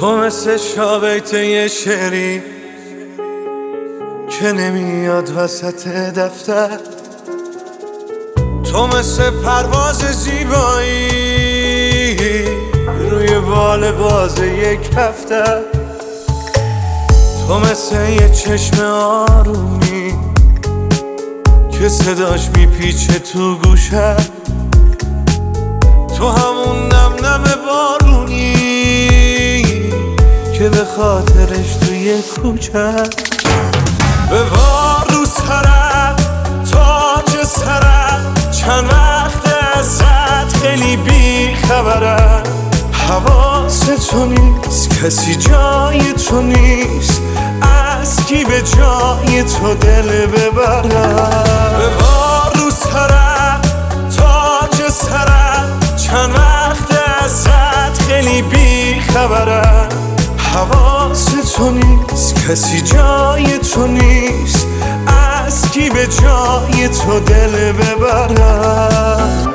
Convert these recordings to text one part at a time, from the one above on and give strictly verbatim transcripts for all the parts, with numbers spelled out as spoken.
تو مثل شابیت یه شعری که نمیاد وسط دفتر، تو مثل پرواز زیبایی روی بال باز یک هفته، تو مثل یه چشم آرومی که صداش میپیچه تو گوشه، تو همون نم نم بارونی که به خاطرش توی کوچه ببار رو سرم تاج سرم، چند وقت ازت خیلی بی خبرم، حواس تو نیست کسی جای تو نیست، از کی به جای تو دل ببرم. ببار رو سرم تاج سرم، چند وقت ازت خیلی بی خبرم، حواس تو نیست کسی جای تو نیست، از کی به جای تو دل ببرم.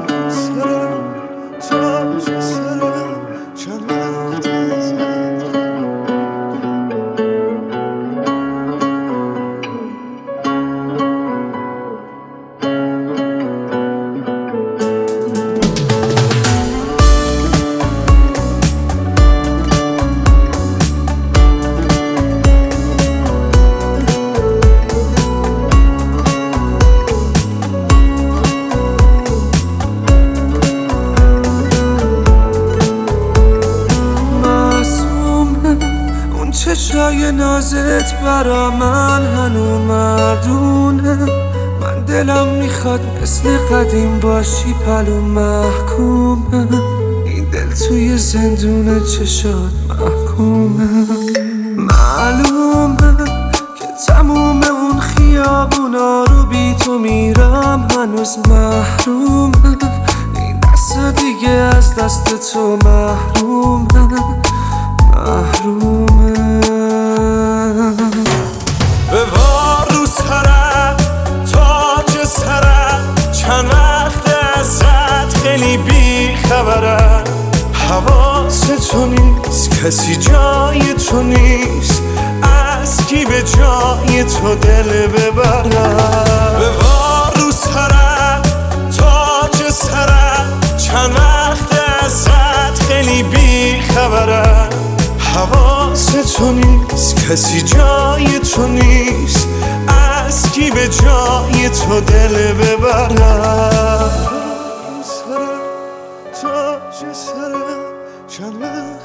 چشای نازت برا من هنو مردونه، من دلم میخواد مثل قدیم باشی پلو محکومه، این دل توی زندون چشات محکومه، معلومه که تموم اون خیابونا رو بی تو میرم هنوز محرومه، این دست دیگه از دست تو محرومه محرومه. ببار رو سرم تاج سرم، چند وقت ازت خیلی بی خبرم، حواس تو نیست کسی جای تو نیست، از کی به جای تو دل ببرم. ببار رو سرم تاج سرم، چند وقت ازت خیلی بی خبرم، حواس تو نیست کسی جای تو نیست، از کی به جای تو دل ببرم. سرم تاج سرم، چند وقت